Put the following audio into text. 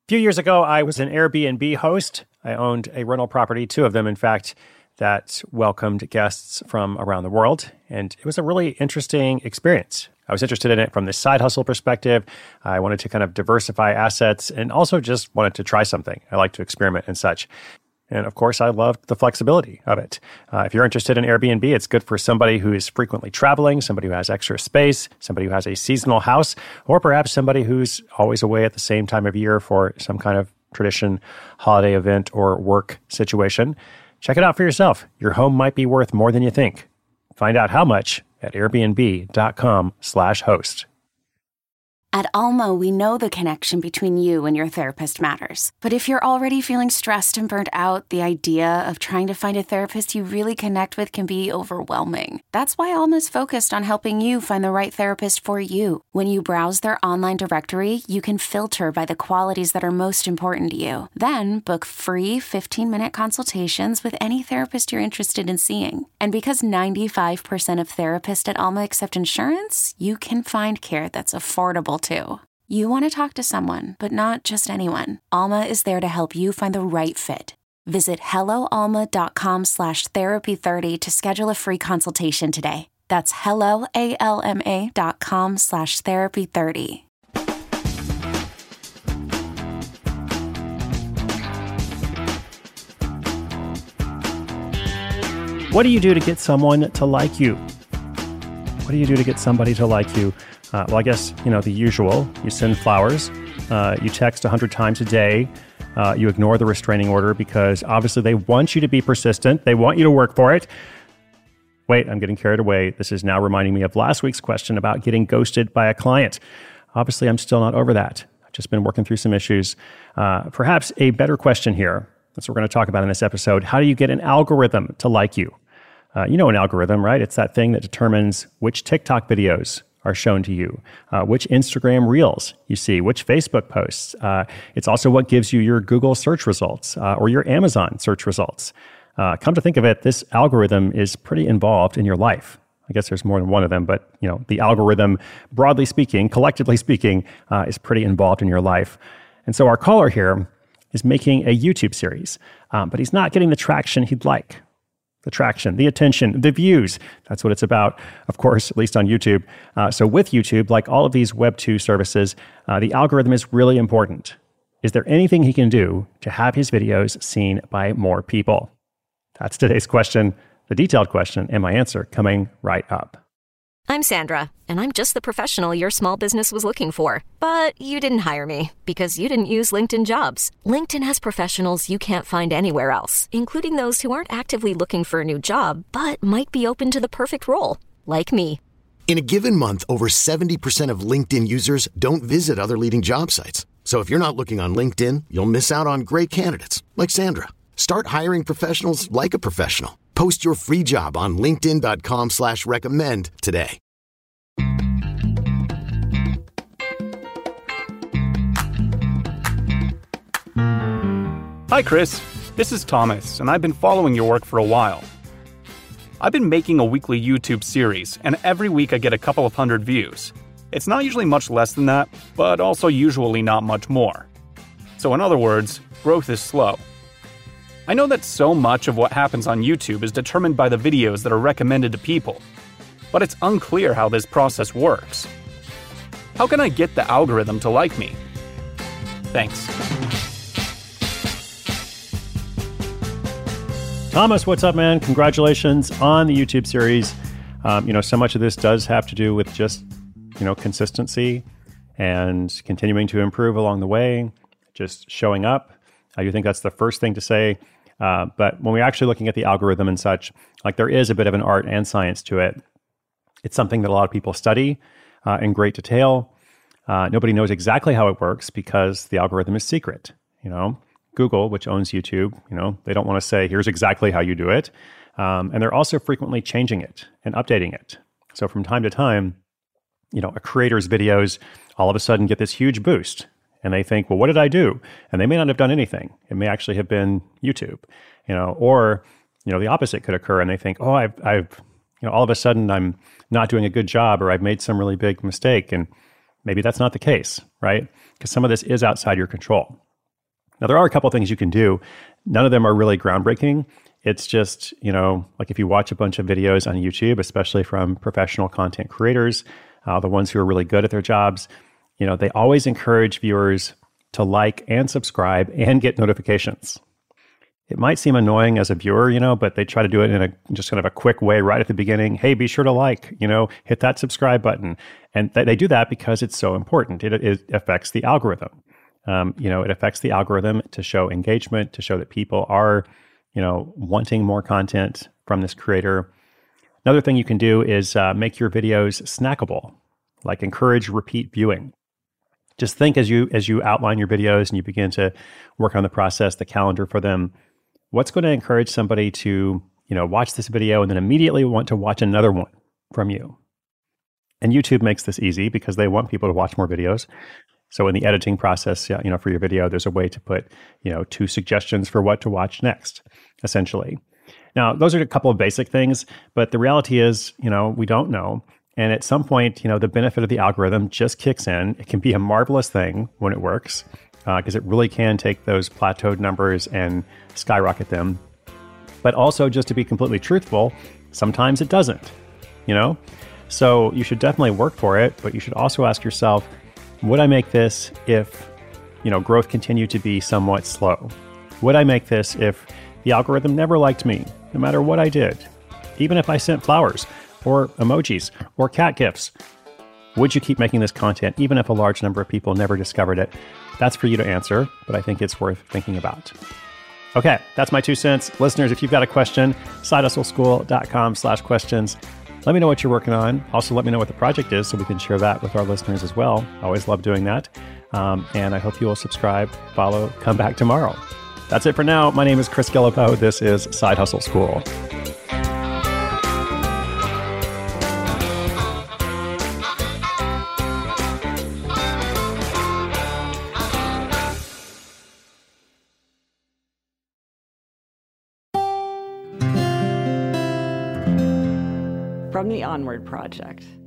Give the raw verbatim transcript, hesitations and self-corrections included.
few years ago, I was an Airbnb host. I owned a rental property, two of them, in fact, that welcomed guests from around the world. And it was a really interesting experience. I was interested in it from the side hustle perspective. I wanted to kind of diversify assets and also just wanted to try something. I like to experiment and such. And of course, I loved the flexibility of it. Uh, if you're interested in Airbnb, it's good for somebody who is frequently traveling, somebody who has extra space, somebody who has a seasonal house, or perhaps somebody who's always away at the same time of year for some kind of tradition, holiday event, or work situation. Check it out for yourself. Your home might be worth more than you think. Find out how much at airbnb.com slash host. At Alma, we know the connection between you and your therapist matters. But if you're already feeling stressed and burnt out, the idea of trying to find a therapist you really connect with can be overwhelming. That's why Alma's focused on helping you find the right therapist for you. When you browse their online directory, you can filter by the qualities that are most important to you. Then book free fifteen-minute consultations with any therapist you're interested in seeing. And because ninety-five percent of therapists at Alma accept insurance, you can find care that's affordable too. You want to talk to someone, but not just anyone. Alma is there to help you find the right fit. Visit helloalma.com slash therapy 30 to schedule a free consultation today. That's helloalma.com slash therapy 30. What do you do to get someone to like you? What do you do to get somebody to like you? Uh, well, I guess, you know, the usual. You send flowers. Uh, you text one hundred times a day. Uh, you ignore the restraining order because obviously they want you to be persistent. They want you to work for it. Wait, I'm getting carried away. This is now reminding me of last week's question about getting ghosted by a client. Obviously, I'm still not over that. I've just been working through some issues. Uh, perhaps a better question here. That's what we're going to talk about in this episode. How do you get an algorithm to like you? Uh, you know an algorithm, right? It's that thing that determines which TikTok videos are shown to you, uh, which Instagram Reels you see, which Facebook posts. Uh, it's also what gives you your Google search results uh, or your Amazon search results. Uh, come to think of it, this algorithm is pretty involved in your life. I guess there's more than one of them, but you know the algorithm, broadly speaking, collectively speaking, uh, is pretty involved in your life. And so our caller here is making a YouTube series, um, but he's not getting the traction he'd like. The traction, the attention, the views. That's what it's about, of course, at least on YouTube. Uh, so with YouTube, like all of these Web two services, uh, the algorithm is really important. Is there anything he can do to have his videos seen by more people? That's today's question, the detailed question, and my answer coming right up. I'm Sandra, and I'm just the professional your small business was looking for. But you didn't hire me because you didn't use LinkedIn Jobs. LinkedIn has professionals you can't find anywhere else, including those who aren't actively looking for a new job, but might be open to the perfect role, like me. In a given month, over seventy percent of LinkedIn users don't visit other leading job sites. So if you're not looking on LinkedIn, you'll miss out on great candidates, like Sandra. Start hiring professionals like a professional. Post your free job on linkedin.com slash recommend today. Hi, Chris. This is Thomas, and I've been following your work for a while. I've been making a weekly YouTube series, and every week I get a couple of hundred views. It's not usually much less than that, but also usually not much more. So in other words, growth is slow. I know that so much of what happens on YouTube is determined by the videos that are recommended to people, but it's unclear how this process works. How can I get the algorithm to like me? Thanks. Thomas, what's up, man? Congratulations on the YouTube series. Um, you know, so much of this does have to do with just, you know, consistency and continuing to improve along the way, just showing up. I do think that's the first thing to say. Uh, but when we're actually looking at the algorithm and such, like there is a bit of an art and science to it. It's something that a lot of people study uh, in great detail. Uh, nobody knows exactly how it works because the algorithm is secret. You know, Google, which owns YouTube, you know, they don't want to say, here's exactly how you do it. Um, and they're also frequently changing it and updating it. So from time to time, you know, a creator's videos all of a sudden get this huge boost. And they think, well, what did I do? And they may not have done anything. It may actually have been YouTube, you know, or, you know, the opposite could occur. And they think, oh, I've, I've, you know, all of a sudden I'm not doing a good job or I've made some really big mistake. And maybe that's not the case, right? Because some of this is outside your control. Now, there are a couple things you can do. None of them are really groundbreaking. It's just, you know, like if you watch a bunch of videos on YouTube, especially from professional content creators, uh, the ones who are really good at their jobs, you know, they always encourage viewers to like and subscribe and get notifications. It might seem annoying as a viewer, you know, but they try to do it in a just kind of a quick way right at the beginning. Hey, be sure to like, you know, hit that subscribe button. And th- they do that because it's so important. It, it affects the algorithm. Um, you know, it affects the algorithm to show engagement, to show that people are, you know, wanting more content from this creator. Another thing you can do is uh, make your videos snackable, like encourage repeat viewing. Just think as you as you outline your videos and you begin to work on the process, the calendar for them, what's going to encourage somebody to, you know, watch this video and then immediately want to watch another one from you? And YouTube makes this easy because they want people to watch more videos. So in the editing process, you know, for your video, there's a way to put, you know, two suggestions for what to watch next, essentially. Now, those are a couple of basic things, but the reality is, you know, we don't know. And at some point, you know, the benefit of the algorithm just kicks in. It can be a marvelous thing when it works, because uh, it really can take those plateaued numbers and skyrocket them. But also, just to be completely truthful, sometimes it doesn't, you know? So you should definitely work for it, but you should also ask yourself, would I make this if, you know, growth continued to be somewhat slow? Would I make this if the algorithm never liked me, no matter what I did? Even if I sent flowers, or emojis, or cat gifs? Would you keep making this content even if a large number of people never discovered it? That's for you to answer, but I think it's worth thinking about. Okay, that's my two cents. Listeners, if you've got a question, sidehustleschool.com slash questions. Let me know what you're working on. Also, let me know what the project is so we can share that with our listeners as well. I always love doing that. Um, and I hope you will subscribe, follow, come back tomorrow. That's it for now. My name is Chris Guillebeau. This is Side Hustle School. From the Onward Project.